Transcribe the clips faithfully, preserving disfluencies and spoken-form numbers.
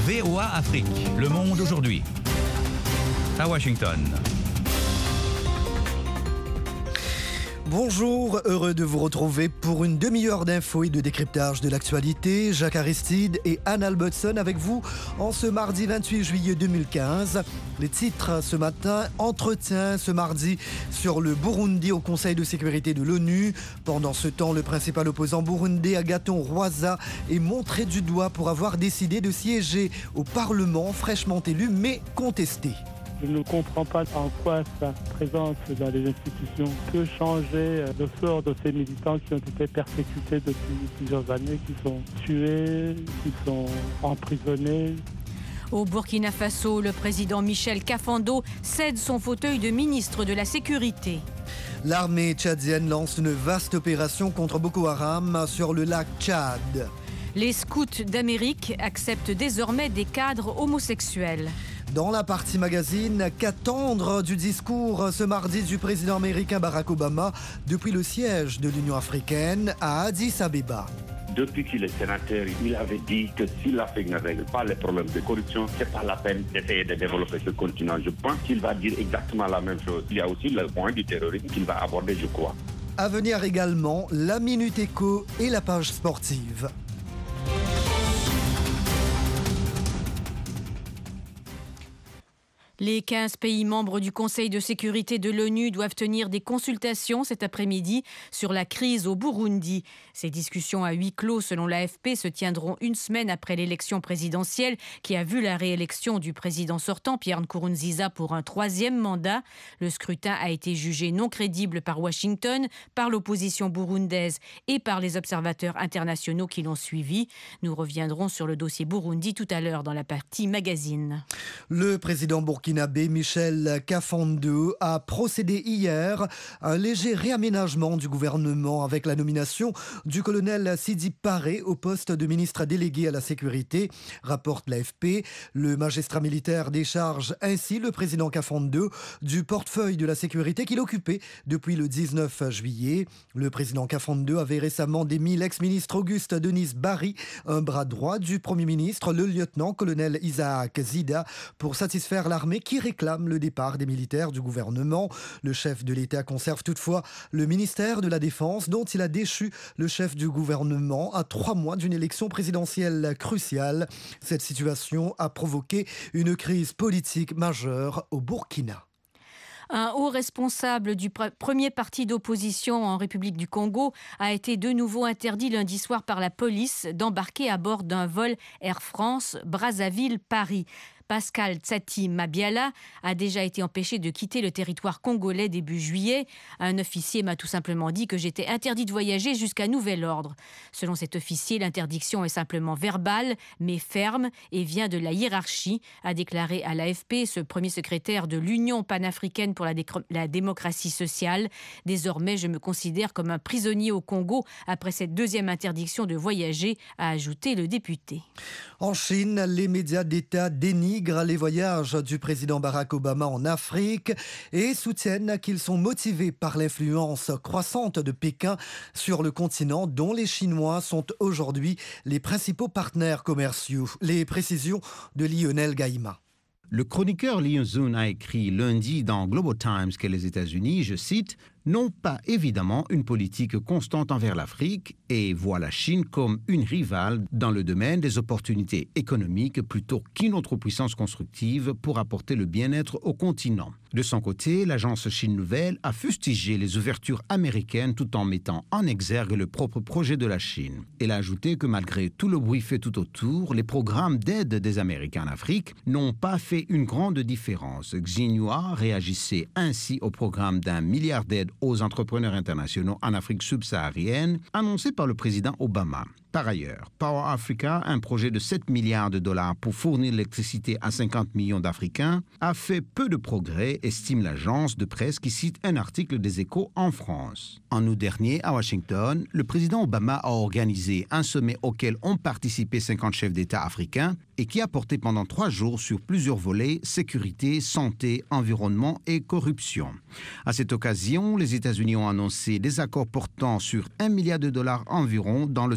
V O A Afrique, Le Monde aujourd'hui. À Washington. Bonjour, heureux de vous retrouver pour une demi-heure d'infos et de décryptage de l'actualité. Jacques Aristide et Anne Albertson avec vous en ce mardi vingt-huit juillet deux mille quinze. Les titres ce matin, entretien ce mardi sur le Burundi au Conseil de sécurité de l'ONU. Pendant ce temps, le principal opposant burundais Agathon Rwasa est montré du doigt pour avoir décidé de siéger au Parlement fraîchement élu mais contesté. Je ne comprends pas en quoi sa présence dans les institutions peut changer le sort de ces militants qui ont été persécutés depuis plusieurs années, qui sont tués, qui sont emprisonnés. Au Burkina Faso, le président Michel Kafando cède son fauteuil de ministre de la Sécurité. L'armée tchadienne lance une vaste opération contre Boko Haram sur le lac Tchad. Les scouts d'Amérique acceptent désormais des cadres homosexuels. Dans la partie magazine, qu'attendre du discours ce mardi du président américain Barack Obama depuis le siège de l'Union africaine à Addis Abeba. Depuis qu'il est sénateur, il avait dit que si l'Afrique ne règle pas les problèmes de corruption, c'est pas la peine d'essayer de développer ce continent. Je pense qu'il va dire exactement la même chose. Il y a aussi le point du terrorisme qu'il va aborder, je crois. À venir également, la Minute Éco et la page sportive. Les quinze pays membres du Conseil de sécurité de l'ONU doivent tenir des consultations cet après-midi sur la crise au Burundi. Ces discussions à huis clos, selon l'A F P, se tiendront une semaine après l'élection présidentielle qui a vu la réélection du président sortant, Pierre Nkurunziza, pour un troisième mandat. Le scrutin a été jugé non crédible par Washington, par l'opposition burundaise et par les observateurs internationaux qui l'ont suivi. Nous reviendrons sur le dossier Burundi tout à l'heure dans la partie magazine. Le président burkinabé Michel Kafando a procédé hier à un léger réaménagement du gouvernement avec la nomination du colonel Sidi Paré au poste de ministre délégué à la sécurité, rapporte l'A F P. Le magistrat militaire décharge ainsi le président Kafando du portefeuille de la sécurité qu'il occupait depuis le dix-neuf juillet. Le président Kafando avait récemment démis l'ex-ministre Auguste Denis Barry, un bras droit du Premier ministre, le lieutenant-colonel Isaac Zida, pour satisfaire l'armée qui réclame le départ des militaires du gouvernement. Le chef de l'État conserve toutefois le ministère de la Défense, dont il a déchu le chef du gouvernement à trois mois d'une élection présidentielle cruciale. Cette situation a provoqué une crise politique majeure au Burkina. Un haut responsable du pr- premier parti d'opposition en République du Congo a été de nouveau interdit lundi soir par la police d'embarquer à bord d'un vol Air France Brazzaville-Paris. Pascal Tsati Mabiala a déjà été empêché de quitter le territoire congolais début juillet. Un officier m'a tout simplement dit que j'étais interdit de voyager jusqu'à nouvel ordre. Selon cet officier, l'interdiction est simplement verbale, mais ferme et vient de la hiérarchie, a déclaré à l'A F P ce premier secrétaire de l'Union panafricaine pour la, dé- la démocratie sociale. Désormais, je me considère comme un prisonnier au Congo après cette deuxième interdiction de voyager, a ajouté le député. En Chine, les médias d'État dénient les voyages du président Barack Obama en Afrique et soutiennent qu'ils sont motivés par l'influence croissante de Pékin sur le continent dont les Chinois sont aujourd'hui les principaux partenaires commerciaux. Les précisions de Lionel Gaïma. Le chroniqueur Liu Zun a écrit lundi dans Global Times que les États-Unis, je cite, n'ont pas évidemment une politique constante envers l'Afrique et voient la Chine comme une rivale dans le domaine des opportunités économiques plutôt qu'une autre puissance constructive pour apporter le bien-être au continent. De son côté, l'agence Chine Nouvelle a fustigé les ouvertures américaines tout en mettant en exergue le propre projet de la Chine. Elle a ajouté que malgré tout le bruit fait tout autour, les programmes d'aide des Américains en Afrique n'ont pas fait une grande différence. Xinhua réagissait ainsi au programme d'un milliard d'aides aux entrepreneurs internationaux en Afrique subsaharienne, annoncé par le président Obama. Par ailleurs, Power Africa, un projet de sept milliards de dollars pour fournir l'électricité à cinquante millions d'Africains, a fait peu de progrès, estime l'agence de presse qui cite un article des Échos en France. En août dernier, à Washington, le président Obama a organisé un sommet auquel ont participé cinquante chefs d'État africains et qui a porté pendant trois jours sur plusieurs volets, sécurité, santé, environnement et corruption. À cette occasion, les États-Unis ont annoncé des accords portant sur un milliard de dollars environ dans le secteur des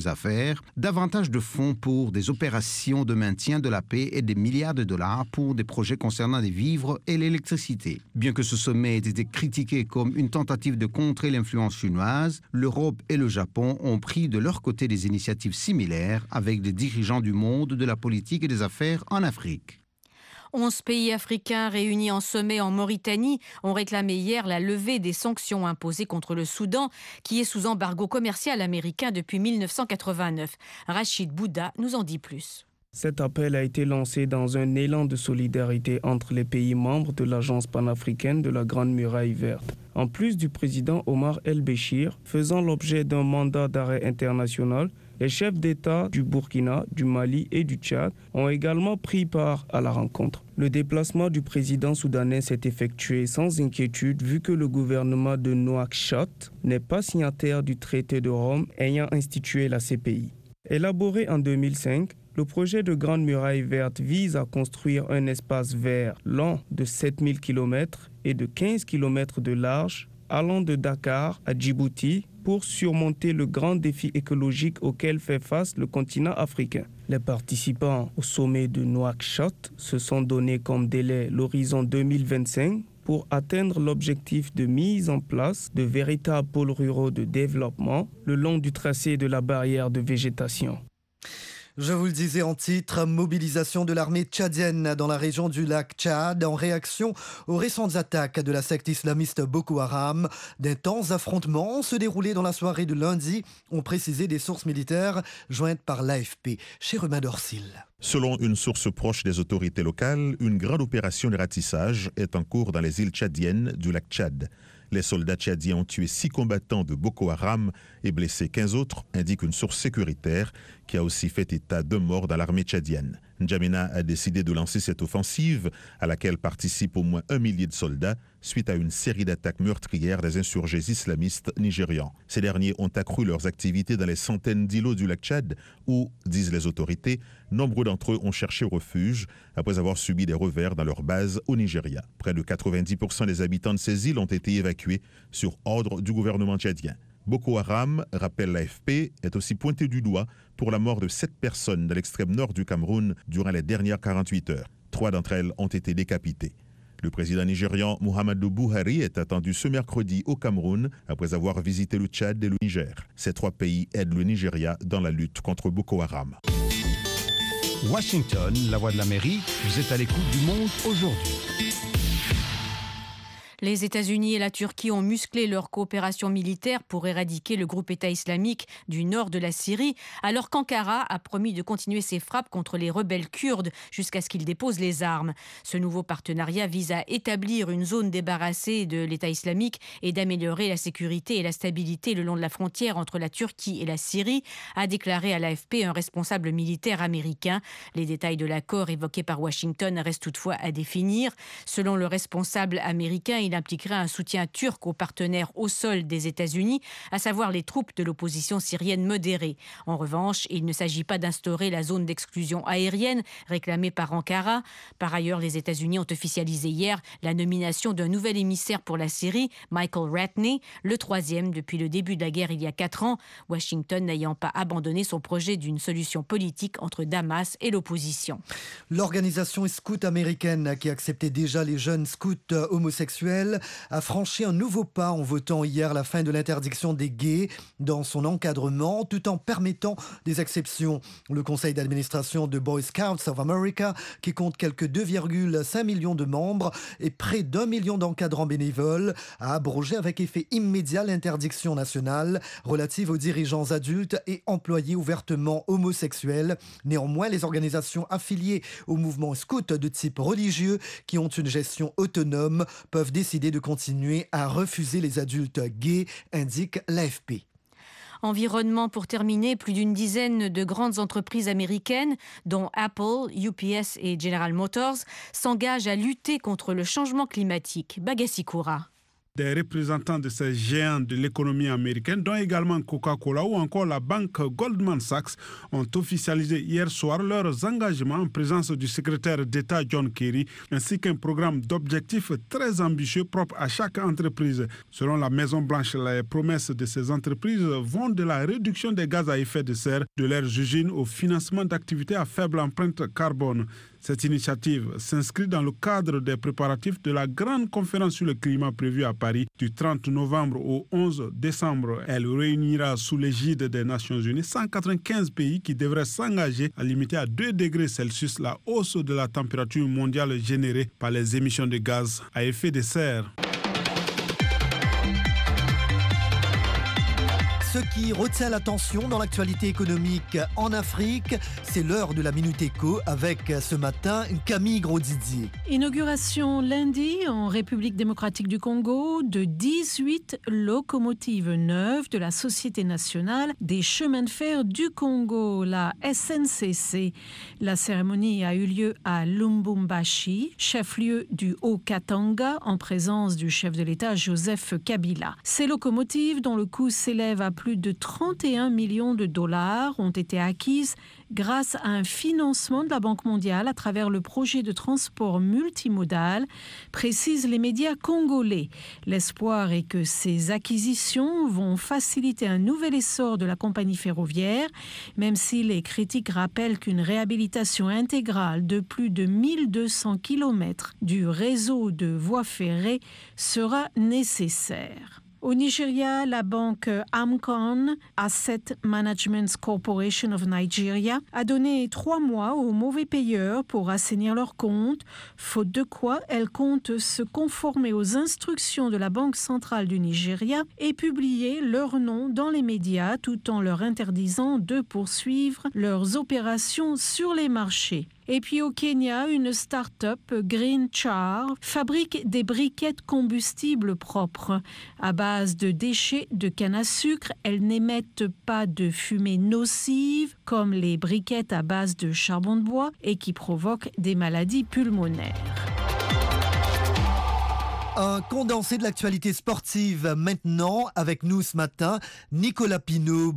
des affaires, davantage de fonds pour des opérations de maintien de la paix et des milliards de dollars pour des projets concernant les vivres et l'électricité. Bien que ce sommet ait été critiqué comme une tentative de contrer l'influence chinoise, l'Europe et le Japon ont pris de leur côté des initiatives similaires avec des dirigeants du monde de la politique et des affaires en Afrique. Onze pays africains réunis en sommet en Mauritanie ont réclamé hier la levée des sanctions imposées contre le Soudan, qui est sous embargo commercial américain depuis mille neuf cent quatre-vingt-neuf. Rachid Bouda nous en dit plus. Cet appel a été lancé dans un élan de solidarité entre les pays membres de l'Agence panafricaine de la Grande Muraille Verte. En plus du président Omar El-Béchir, faisant l'objet d'un mandat d'arrêt international, les chefs d'État du Burkina, du Mali et du Tchad ont également pris part à la rencontre. Le déplacement du président soudanais s'est effectué sans inquiétude vu que le gouvernement de Nouakchott n'est pas signataire du traité de Rome ayant institué la C P I. Élaboré en deux mille cinq, le projet de Grande Muraille Verte vise à construire un espace vert long de sept mille kilomètres et de quinze kilomètres de large allant de Dakar à Djibouti pour surmonter le grand défi écologique auquel fait face le continent africain. Les participants au sommet de Nouakchott se sont donné comme délai l'horizon deux mille vingt-cinq pour atteindre l'objectif de mise en place de véritables pôles ruraux de développement le long du tracé de la barrière de végétation. Je vous le disais en titre, mobilisation de l'armée tchadienne dans la région du lac Tchad en réaction aux récentes attaques de la secte islamiste Boko Haram. D'intenses affrontements se déroulaient dans la soirée de lundi, ont précisé des sources militaires jointes par l'A F P. Chez Romain Dorsil. Selon une source proche des autorités locales, une grande opération de ratissage est en cours dans les îles tchadiennes du lac Tchad. Les soldats tchadiens ont tué six combattants de Boko Haram et blessé quinze autres, indique une source sécuritaire qui a aussi fait état de morts dans l'armée tchadienne. N'Djamena a décidé de lancer cette offensive à laquelle participent au moins un millier de soldats suite à une série d'attaques meurtrières des insurgés islamistes nigérians. Ces derniers ont accru leurs activités dans les centaines d'îlots du lac Tchad où, disent les autorités, nombreux d'entre eux ont cherché refuge après avoir subi des revers dans leur base au Nigeria. Près de quatre-vingt-dix pour cent des habitants de ces îles ont été évacués sur ordre du gouvernement tchadien. Boko Haram, rappelle l'A F P, est aussi pointé du doigt pour la mort de sept personnes dans l'extrême nord du Cameroun durant les dernières quarante-huit heures. Trois d'entre elles ont été décapitées. Le président nigérian Muhammadu Buhari est attendu ce mercredi au Cameroun après avoir visité le Tchad et le Niger. Ces trois pays aident le Nigeria dans la lutte contre Boko Haram. Washington, la voix de l'Amérique, vous êtes à l'écoute du Monde aujourd'hui. Les États-Unis et la Turquie ont musclé leur coopération militaire pour éradiquer le groupe État islamique du nord de la Syrie, alors qu'Ankara a promis de continuer ses frappes contre les rebelles kurdes jusqu'à ce qu'ils déposent les armes. Ce nouveau partenariat vise à établir une zone débarrassée de l'État islamique et d'améliorer la sécurité et la stabilité le long de la frontière entre la Turquie et la Syrie, a déclaré à l'A F P un responsable militaire américain. Les détails de l'accord évoqué par Washington restent toutefois à définir. Selon le responsable américain, il impliquerait un soutien turc aux partenaires au sol des États-Unis, à savoir les troupes de l'opposition syrienne modérée. En revanche, il ne s'agit pas d'instaurer la zone d'exclusion aérienne réclamée par Ankara. Par ailleurs, les États-Unis ont officialisé hier la nomination d'un nouvel émissaire pour la Syrie, Michael Ratney, le troisième depuis le début de la guerre il y a quatre ans, Washington n'ayant pas abandonné son projet d'une solution politique entre Damas et l'opposition. L'organisation scout américaine, qui acceptait déjà les jeunes scouts homosexuels, a franchi un nouveau pas en votant hier la fin de l'interdiction des gays dans son encadrement, tout en permettant des exceptions. Le conseil d'administration de Boy Scouts of America, qui compte quelques deux virgule cinq millions de membres et près d'un million d'encadrants bénévoles, a abrogé avec effet immédiat l'interdiction nationale relative aux dirigeants adultes et employés ouvertement homosexuels. Néanmoins, les organisations affiliées au mouvement scout de type religieux, qui ont une gestion autonome, peuvent décider de continuer à refuser les adultes gays, indique l'A F P. Environnement pour terminer, plus d'une dizaine de grandes entreprises américaines, dont Apple, U P S et General Motors, s'engagent à lutter contre le changement climatique. Bagassi Koura. Des représentants de ces géants de l'économie américaine, dont également Coca-Cola ou encore la banque Goldman Sachs, ont officialisé hier soir leurs engagements en présence du secrétaire d'État John Kerry, ainsi qu'un programme d'objectifs très ambitieux propre à chaque entreprise. Selon la Maison-Blanche, les promesses de ces entreprises vont de la réduction des gaz à effet de serre de leurs usines au financement d'activités à faible empreinte carbone. Cette initiative s'inscrit dans le cadre des préparatifs de la grande conférence sur le climat prévue à Paris du trente novembre au onze décembre. Elle réunira sous l'égide des Nations Unies cent quatre-vingt-quinze pays qui devraient s'engager à limiter à deux degrés Celsius la hausse de la température mondiale générée par les émissions de gaz à effet de serre. Ce qui retient l'attention dans l'actualité économique en Afrique, c'est l'heure de la Minute Éco avec ce matin Camille Gros-Didier. Inauguration lundi en République démocratique du Congo de dix-huit locomotives neuves de la Société nationale des chemins de fer du Congo, la S N C C. La cérémonie a eu lieu à Lubumbashi, chef-lieu du Haut-Katanga, en présence du chef de l'État Joseph Kabila. Ces locomotives, dont le coût s'élève à plus de trente et un millions de dollars, ont été acquises grâce à un financement de la Banque mondiale à travers le projet de transport multimodal, précisent les médias congolais. L'espoir est que ces acquisitions vont faciliter un nouvel essor de la compagnie ferroviaire, même si les critiques rappellent qu'une réhabilitation intégrale de plus de mille deux cents kilomètres du réseau de voies ferrées sera nécessaire. Au Nigeria, la banque Amcon, Asset Management Corporation of Nigeria, a donné trois mois aux mauvais payeurs pour assainir leurs comptes, faute de quoi elle compte se conformer aux instructions de la Banque centrale du Nigeria et publier leur nom dans les médias tout en leur interdisant de poursuivre leurs opérations sur les marchés. Et puis au Kenya, une start-up, Green Char, fabrique des briquettes combustibles propres. À base de déchets de canne à sucre, elles n'émettent pas de fumée nocive comme les briquettes à base de charbon de bois et qui provoquent des maladies pulmonaires. Un condensé de l'actualité sportive maintenant, avec nous ce matin, Nicolas Pinault.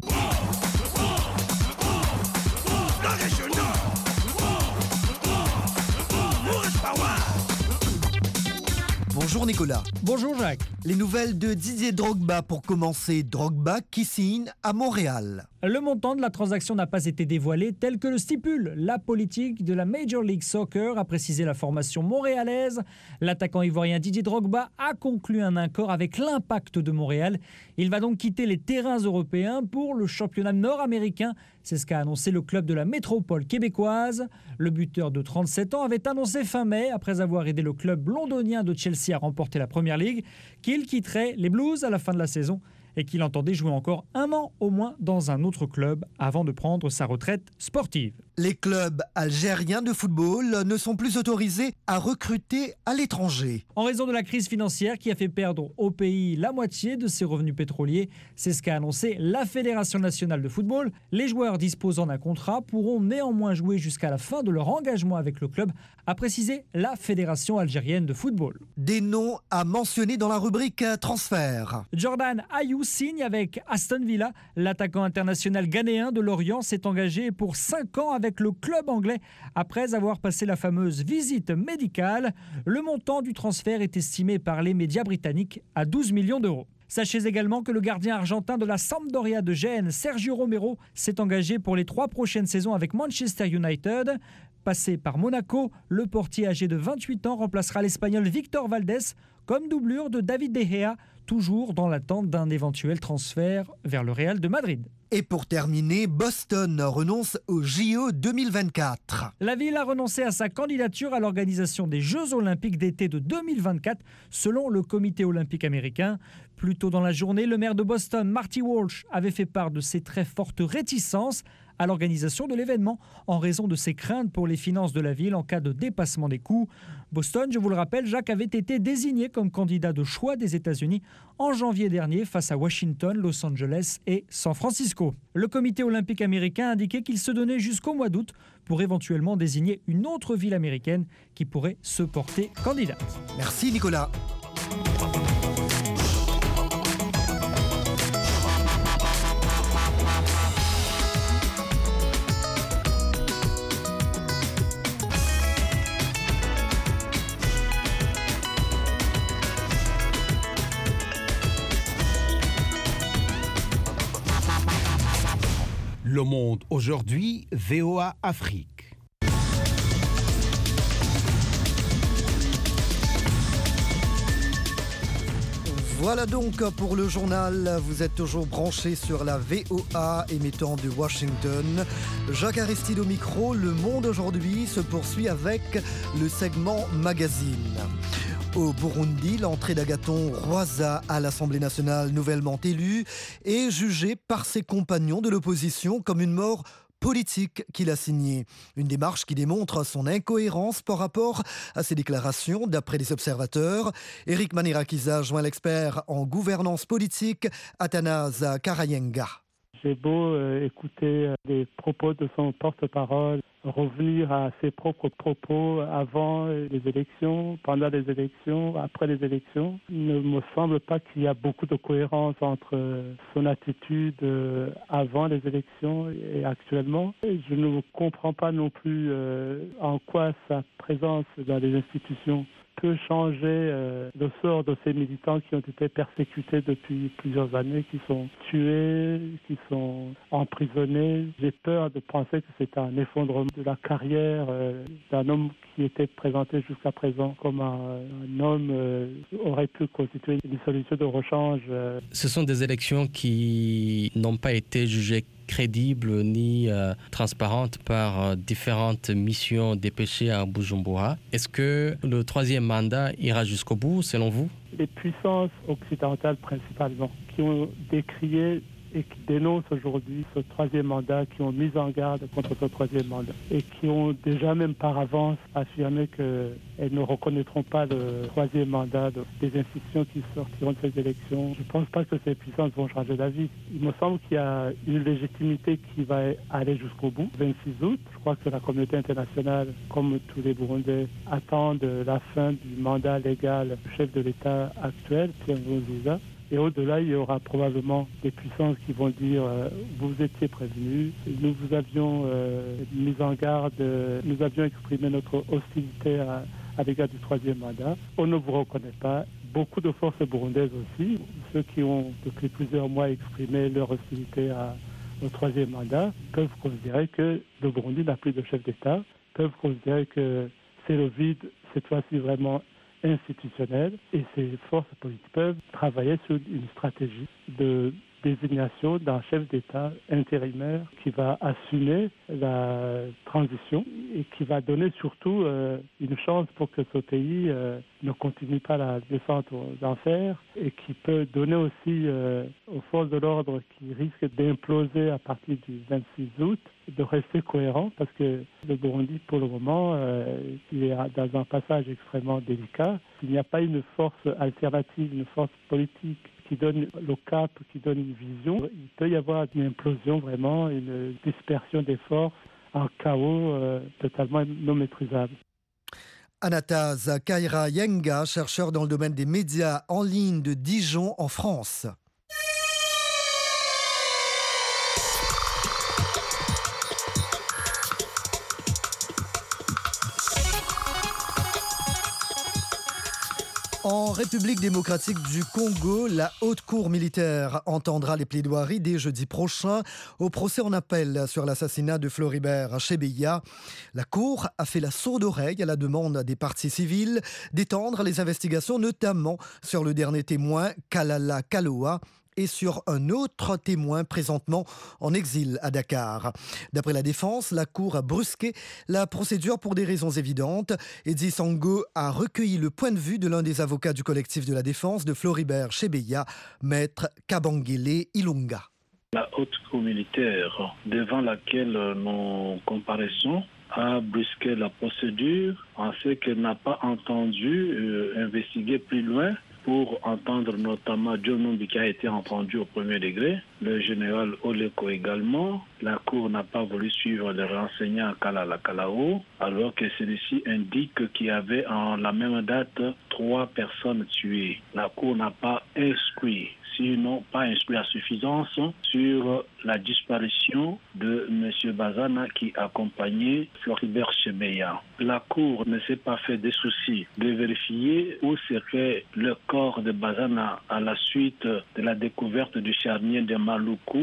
Bonjour Nicolas. Bonjour Jacques. Les nouvelles de Didier Drogba pour commencer. Drogba qui signe à Montréal. Le montant de la transaction n'a pas été dévoilé tel que le stipule la politique de la Major League Soccer, a précisé la formation montréalaise. L'attaquant ivoirien Didier Drogba a conclu un accord avec l'Impact de Montréal. Il va donc quitter les terrains européens pour le championnat nord-américain. C'est ce qu'a annoncé le club de la métropole québécoise. Le buteur de trente-sept ans avait annoncé fin mai, après avoir aidé le club londonien de Chelsea à remporter la Première Ligue, qu'il quitterait les Blues à la fin de la saison et qu'il entendait jouer encore un an au moins dans un autre club avant de prendre sa retraite sportive. Les clubs algériens de football ne sont plus autorisés à recruter à l'étranger. En raison de la crise financière qui a fait perdre au pays la moitié de ses revenus pétroliers, c'est ce qu'a annoncé la Fédération nationale de football. Les joueurs disposant d'un contrat pourront néanmoins jouer jusqu'à la fin de leur engagement avec le club, a précisé la Fédération algérienne de football. Des noms à mentionner dans la rubrique transfert. Jordan Ayew signe avec Aston Villa. L'attaquant international ghanéen de Lorient s'est engagé pour cinq ans avec le club anglais après avoir passé la fameuse visite médicale. Le montant du transfert est estimé par les médias britanniques à douze millions d'euros. Sachez également que le gardien argentin de la Sampdoria de Gênes, Sergio Romero, s'est engagé pour les trois prochaines saisons avec Manchester United. Passé par Monaco, le portier âgé de vingt-huit ans remplacera l'Espagnol Victor Valdés comme doublure de David De Gea, toujours dans l'attente d'un éventuel transfert vers le Real de Madrid. Et pour terminer, Boston renonce aux J O deux mille vingt-quatre. La ville a renoncé à sa candidature à l'organisation des Jeux olympiques d'été de deux mille vingt-quatre, selon le comité olympique américain. Plus tôt dans la journée, le maire de Boston, Marty Walsh, avait fait part de ses très fortes réticences à l'organisation de l'événement en raison de ses craintes pour les finances de la ville en cas de dépassement des coûts. Boston, je vous le rappelle, Jacques, avait été désigné comme candidat de choix des États-Unis en janvier dernier face à Washington, Los Angeles et San Francisco. Le comité olympique américain a indiqué qu'il se donnait jusqu'au mois d'août pour éventuellement désigner une autre ville américaine qui pourrait se porter candidate. Merci Nicolas. Le Monde aujourd'hui, V O A Afrique. Voilà donc pour le journal. Vous êtes toujours branchés sur la V O A émettant de Washington. Jacques Aristide au micro. Le Monde aujourd'hui se poursuit avec le segment magazine. Au Burundi, l'entrée d'Agathon Rwasa à l'Assemblée nationale nouvellement élue est jugée par ses compagnons de l'opposition comme une mort politique qu'il a signée. Une démarche qui démontre son incohérence par rapport à ses déclarations, d'après les observateurs. Éric Manirakiza joint l'expert en gouvernance politique, Athanase Karayenga. J'ai beau euh, écouter les propos de son porte-parole, revenir à ses propres propos avant les élections, pendant les élections, après les élections. Il ne me semble pas qu'il y a beaucoup de cohérence entre son attitude avant les élections et actuellement. Je ne comprends pas non plus euh, en quoi sa présence dans les institutions peut changer euh, le sort de ces militants qui ont été persécutés depuis plusieurs années, qui sont tués, qui sont emprisonnés. J'ai peur de penser que c'est un effondrement de la carrière euh, d'un homme qui était présenté jusqu'à présent comme un, un homme euh, aurait pu constituer une solution de rechange. Euh. Ce sont des élections qui n'ont pas été jugées crédible ni euh, transparente par euh, différentes missions dépêchées à Bujumbura. Est-ce que le troisième mandat ira jusqu'au bout, selon vous? Les puissances occidentales principalement, qui ont décrié et qui dénoncent aujourd'hui ce troisième mandat, qui ont mis en garde contre ce troisième mandat et qui ont déjà même par avance affirmé qu'elles ne reconnaîtront pas le troisième mandat des institutions qui sortiront de ces élections. Je ne pense pas que ces puissances vont changer d'avis. Il me semble qu'il y a une légitimité qui va aller jusqu'au bout. vingt-six août, je crois que la communauté internationale, comme tous les Burundais, attendent la fin du mandat légal du chef de l'État actuel, Pierre Nkurunziza. Et au-delà, il y aura probablement des puissances qui vont dire euh, vous étiez prévenus, nous vous avions euh, mis en garde, euh, nous avions exprimé notre hostilité à, à l'égard du troisième mandat. On ne vous reconnaît pas. Beaucoup de forces burundaises aussi, ceux qui ont depuis plusieurs mois exprimé leur hostilité à, au troisième mandat, peuvent considérer que le Burundi n'a plus de chef d'État, peuvent considérer que c'est le vide, cette fois-ci vraiment institutionnelle, et ces forces politiques peuvent travailler sur une stratégie de désignation d'un chef d'État intérimaire qui va assumer la transition et qui va donner surtout euh, une chance pour que ce pays euh, ne continue pas la descente d'enfer et qui peut donner aussi euh, aux forces de l'ordre qui risquent d'imploser à partir du vingt-six août de rester cohérent parce que le Burundi pour le moment euh, il est dans un passage extrêmement délicat. Il n'y a pas une force alternative, une force politique qui donne le cap, qui donne une vision. Il peut y avoir une implosion vraiment, une dispersion des forces, un chaos euh, totalement non maîtrisable. Athanase Karayenga, chercheur dans le domaine des médias en ligne de Dijon en France. En République démocratique du Congo, la Haute Cour militaire entendra les plaidoiries dès jeudi prochain au procès en appel sur l'assassinat de Floribert Chebeya. La Cour a fait la sourde oreille à la demande des parties civiles d'étendre les investigations, notamment sur le dernier témoin, Kalala Kaloa, et sur un autre témoin présentement en exil à Dakar. D'après la défense, la Cour a brusqué la procédure pour des raisons évidentes. Eddie Sango a recueilli le point de vue de l'un des avocats du collectif de la défense de Floribert Chebeya, maître Kabangele Ilunga. La haute cour militaire devant laquelle nous comparaissons a brusqué la procédure en ce qu'elle n'a pas entendu euh, investiguer plus loin pour entendre notamment John Numbi qui a été entendu au premier degré, le général Oleko également. La Cour n'a pas voulu suivre les renseignements à Kalala Kalao, alors que celui-ci indique qu'il y avait en la même date trois personnes tuées. La Cour n'a pas instruit, sinon pas instruit à suffisance sur la disparition de M. Bazana qui accompagnait Floribert Chebeya. La Cour ne s'est pas fait des soucis de vérifier où serait le corps de Bazana à la suite de la découverte du charnier de Maluku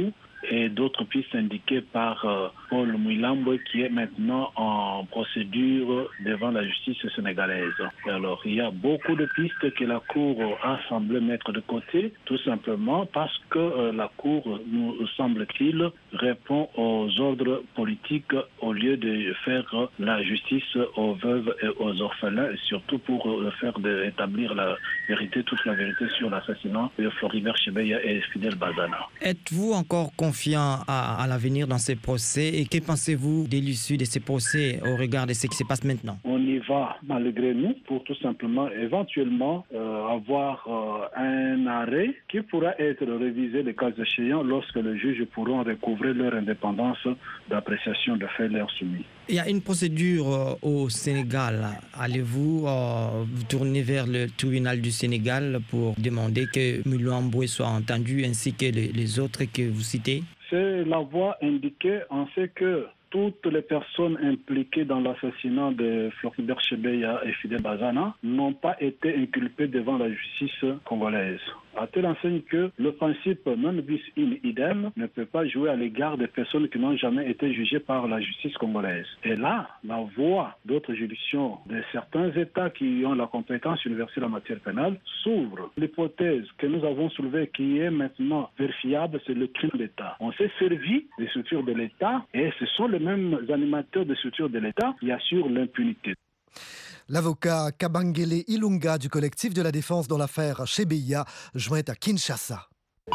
et d'autres pistes indiquées par euh, Paul Mouilambo qui est maintenant en procédure devant la justice sénégalaise. Alors il y a beaucoup de pistes que la Cour a semblé mettre de côté, tout simplement parce que euh, la Cour, nous semble-t-il, répond aux ordres politiques au lieu de faire la justice aux veuves et aux orphelins, et surtout pour euh, faire de, établir la vérité, toute la vérité sur l'assassinat de Floribert Chebeya et Fidel Bazana. Êtes-vous encore confiant à, à l'avenir dans ces procès et que pensez-vous de l'issue de ces procès au regard de ce qui se passe maintenant? On y va malgré nous pour tout simplement éventuellement euh, avoir euh, un arrêt qui pourra être révisé le cas échéant lorsque les juges pourront recouvrer leur indépendance d'appréciation de faits leur soumis. Il y a une procédure euh, au Sénégal. Allez-vous euh, vous tourner vers le tribunal du Sénégal pour demander que Mouilambo soit entendu ainsi que les, les autres que vous citez? C'est la voie indiquée. On sait que toutes les personnes impliquées dans l'assassinat de Floribert Chebeya et Fidel Bazana n'ont pas été inculpées devant la justice congolaise. À telle enseigne que le principe non bis in idem ne peut pas jouer à l'égard des personnes qui n'ont jamais été jugées par la justice congolaise. Et là, la voie d'autres juridictions de certains États qui ont la compétence universelle en matière pénale s'ouvre. L'hypothèse que nous avons soulevée qui est maintenant vérifiable, c'est le crime d'État. On s'est servi des structures de l'État et ce sont les mêmes animateurs des structures de l'État qui assurent l'impunité. L'avocat Kabangele Ilunga du collectif de la défense dans l'affaire Chebeya, joint à Kinshasa.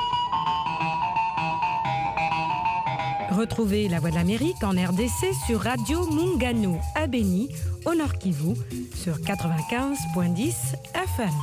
Retrouvez La Voix de l'Amérique en R D C sur Radio Mungano à Beni, au Nord Kivu, sur quatre-vingt-quinze virgule dix F M.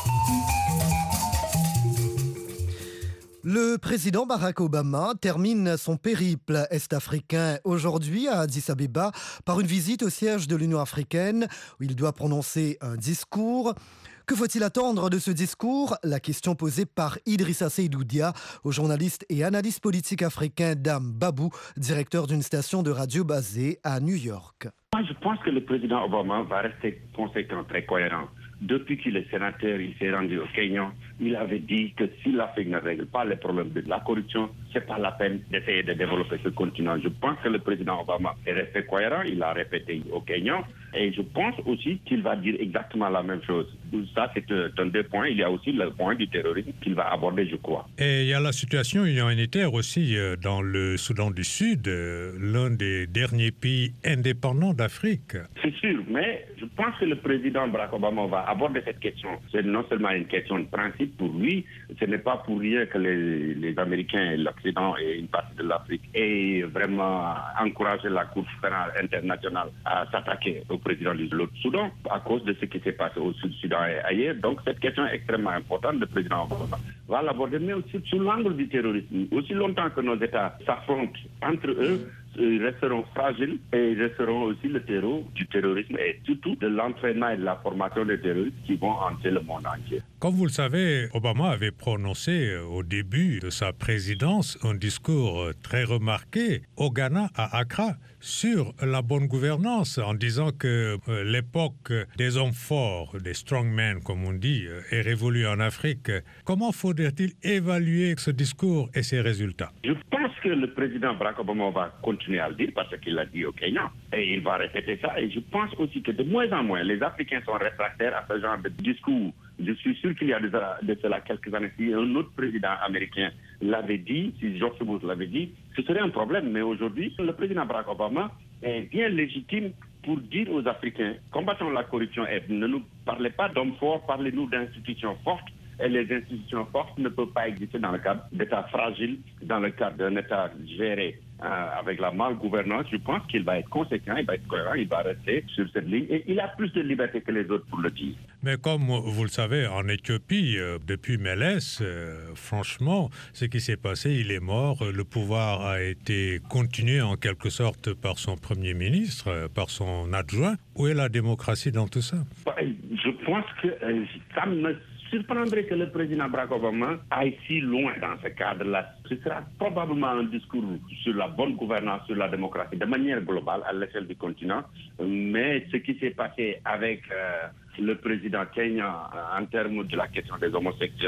Le président Barack Obama termine son périple est-africain aujourd'hui à Addis Abeba par une visite au siège de l'Union africaine où il doit prononcer un discours. Que faut-il attendre de ce discours? La question posée par Idrissa Seydoudia au journaliste et analyste politique africain Dame Babou, directeur d'une station de radio basée à New York. Moi, je pense que le président Obama va rester conséquent, très cohérent. Depuis qu'il est sénateur, il s'est rendu au Kenya. Il avait dit que si l'Afrique ne règle pas les problèmes de la corruption, c'est pas la peine d'essayer de développer ce continent. Je pense que le président Obama est resté cohérent. Il l'a répété au Kenya. Et je pense aussi qu'il va dire exactement la même chose. Ça, c'est un des points. Il y a aussi le point du terrorisme qu'il va aborder, je crois. Et il y a la situation humanitaire aussi dans le Soudan du Sud, l'un des derniers pays indépendants d'Afrique. C'est sûr, mais je pense que le président Barack Obama va aborder cette question. C'est non seulement une question de principe pour lui, ce n'est pas pour rien que les, les Américains et l'Occident et une partie de l'Afrique aient vraiment encouragé la Cour pénale internationale à s'attaquer au président du Soudan à cause de ce qui s'est passé au Sud-Soudan et ailleurs. Donc cette question est extrêmement importante. Le président Obama va l'aborder, mais aussi sous l'angle du terrorisme. Aussi longtemps que nos États s'affrontent entre eux, ils resteront fragiles et ils resteront aussi le terreau du terrorisme et surtout de l'entraînement et de la formation des terroristes qui vont hanter le monde entier. Comme vous le savez, Obama avait prononcé au début de sa présidence un discours très remarqué au Ghana, à Accra, sur la bonne gouvernance, en disant que l'époque des hommes forts, des strongmen comme on dit, est révolue en Afrique. Comment faudrait-il évaluer ce discours et ses résultats? Je pense que le président Barack Obama va continuer à le dire parce qu'il l'a dit au Kenya et il va répéter ça. Et je pense aussi que de moins en moins, les Africains sont réfractaires à ce genre de discours. Je suis sûr qu'il y a de, de cela quelques années, si un autre président américain l'avait dit, si George Bush l'avait dit, ce serait un problème. Mais aujourd'hui, le président Barack Obama est bien légitime pour dire aux Africains, combattons la corruption et ne nous parlez pas d'hommes forts, parlez-nous d'institutions fortes. Et les institutions fortes ne peuvent pas exister dans le cadre d'États fragiles, dans le cadre d'un État géré euh, avec la malgouvernance. Je pense qu'il va être conséquent, il va être cohérent, il va rester sur cette ligne. Et il a plus de liberté que les autres pour le dire. Mais comme vous le savez, en Éthiopie, euh, depuis Mélès, euh, franchement, ce qui s'est passé, il est mort. Le pouvoir a été continué en quelque sorte par son Premier ministre, euh, par son adjoint. Où est la démocratie dans tout ça? Je pense que euh, ça me surprendrait que le président Barack Obama aille si loin dans ce cadre-là. Ce sera probablement un discours sur la bonne gouvernance, sur la démocratie, de manière globale, à l'échelle du continent. Mais ce qui s'est passé avec euh, le président Kenya en termes de la question des homosexuels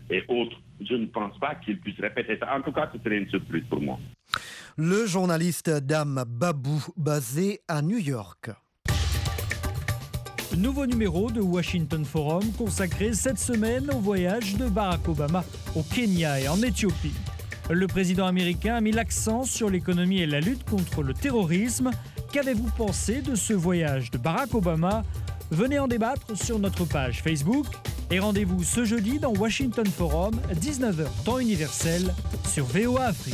et autres, je ne pense pas qu'il puisse répéter ça. En tout cas, ce serait une surprise pour moi. Le journaliste Dame Babou, basé à New York. Nouveau numéro de Washington Forum consacré cette semaine au voyage de Barack Obama au Kenya et en Éthiopie. Le président américain a mis l'accent sur l'économie et la lutte contre le terrorisme. Qu'avez-vous pensé de ce voyage de Barack Obama ? Venez en débattre sur notre page Facebook et rendez-vous ce jeudi dans Washington Forum, dix-neuf heures temps universel sur V O A Afrique.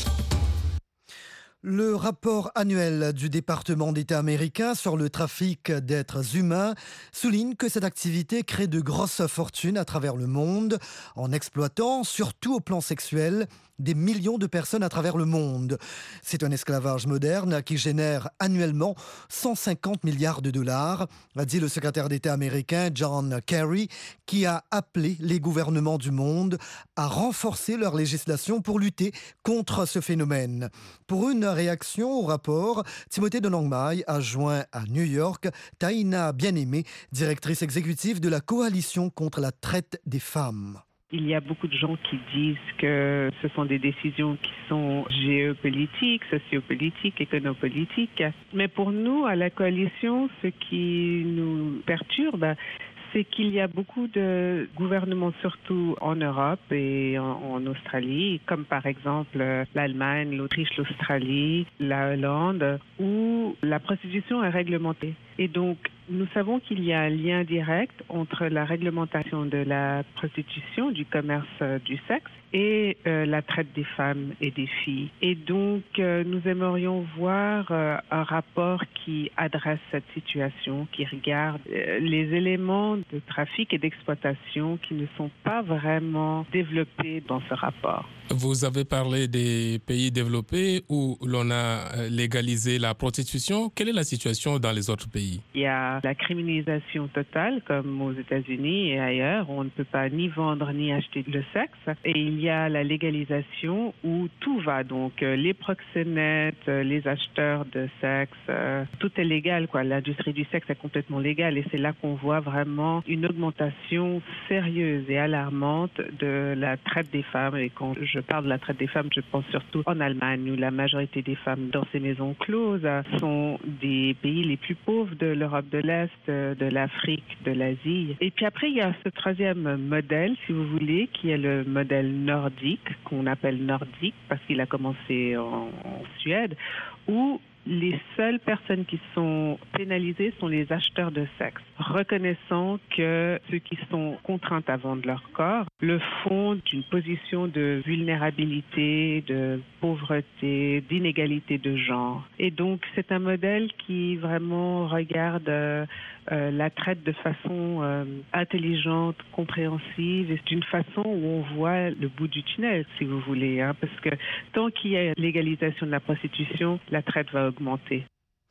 Le rapport annuel du département d'État américain sur le trafic d'êtres humains souligne que cette activité crée de grosses fortunes à travers le monde en exploitant, surtout au plan sexuel, des millions de personnes à travers le monde. C'est un esclavage moderne qui génère annuellement cent cinquante milliards de dollars, a dit le secrétaire d'État américain John Kerry, qui a appelé les gouvernements du monde à renforcer leur législation pour lutter contre ce phénomène. Pour une réaction au rapport, Timothée de Nangmai a joint à New York Taïna Bien-Aimé, directrice exécutive de la Coalition contre la traite des femmes. Il y a beaucoup de gens qui disent que ce sont des décisions qui sont géopolitiques, sociopolitiques, éconopolitiques. Mais pour nous, à la coalition, ce qui nous perturbe, c'est qu'il y a beaucoup de gouvernements, surtout en Europe et en, en Australie, comme par exemple l'Allemagne, l'Autriche, l'Australie, la Hollande, où la prostitution est réglementée. Et donc, nous savons qu'il y a un lien direct entre la réglementation de la prostitution, du commerce euh, du sexe, et euh, la traite des femmes et des filles. Et donc, euh, nous aimerions voir euh, un rapport qui adresse cette situation, qui regarde euh, les éléments de trafic et d'exploitation qui ne sont pas vraiment développés dans ce rapport. Vous avez parlé des pays développés où l'on a légalisé la prostitution. Quelle est la situation dans les autres pays? Il y a la criminalisation totale, comme aux États-Unis et ailleurs, où on ne peut pas ni vendre ni acheter le sexe. Et il y a la légalisation où tout va. Donc, les proxénètes, les acheteurs de sexe, tout est légal, quoi. L'industrie du sexe est complètement légale. Et c'est là qu'on voit vraiment une augmentation sérieuse et alarmante de la traite des femmes. Et quand je parle de la traite des femmes, je pense surtout en Allemagne, où la majorité des femmes dans ces maisons closes sont des pays les plus pauvres de l'Europe de l'Est, de l'Afrique, de l'Asie. Et puis après, il y a ce troisième modèle, si vous voulez, qui est le modèle nordique, qu'on appelle nordique, parce qu'il a commencé en, en Suède, où les seules personnes qui sont pénalisées sont les acheteurs de sexe, reconnaissant que ceux qui sont contraints à vendre leur corps le font d'une position de vulnérabilité, de pauvreté, d'inégalité de genre. Et donc, c'est un modèle qui vraiment regarde euh, euh, la traite de façon euh, intelligente, compréhensive, et d'une façon où on voit le bout du tunnel, si vous voulez, hein, parce que tant qu'il y a légalisation de la prostitution, la traite va augmenter.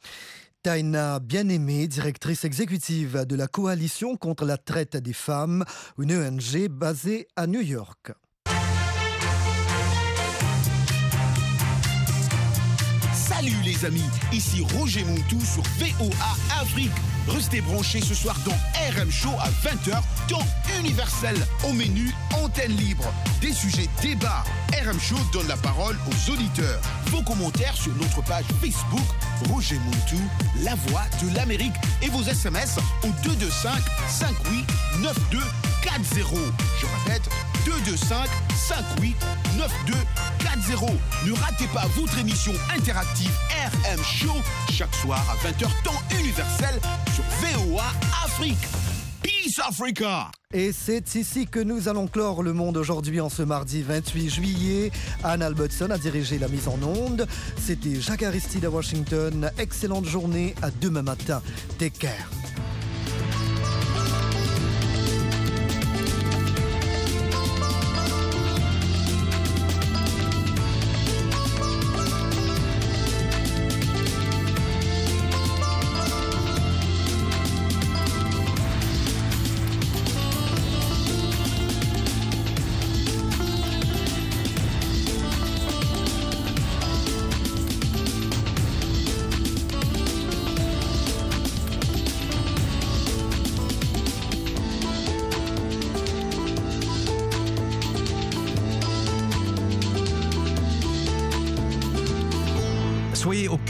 Taïna Bien-Aimé, directrice exécutive de la Coalition contre la traite des femmes, une O N G basée à New York. Salut les amis, ici Roger Montou sur V O A Afrique. Restez branchés ce soir dans R M Show à vingt heures, temps universel. Au menu, antenne libre, des sujets débats. R M Show donne la parole aux auditeurs. Vos commentaires sur notre page Facebook, Roger Montou, la voix de l'Amérique. Et vos S M S au deux deux cinq, cinq huit, neuf deux quatre zéro. Je répète, deux deux cinq, cinq huit, neuf deux quatre zéro. Ne ratez pas votre émission interactive R M Show chaque soir à vingt heures, temps universel sur V O A Afrique. Peace Africa! Et c'est ici que nous allons clore le monde aujourd'hui en ce mardi vingt-huit juillet. Anne Albertson a dirigé la mise en onde. C'était Jacques Aristide à Washington. Excellente journée, à demain matin. Take care.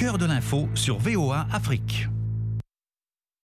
cœur de l'info sur V O A Afrique.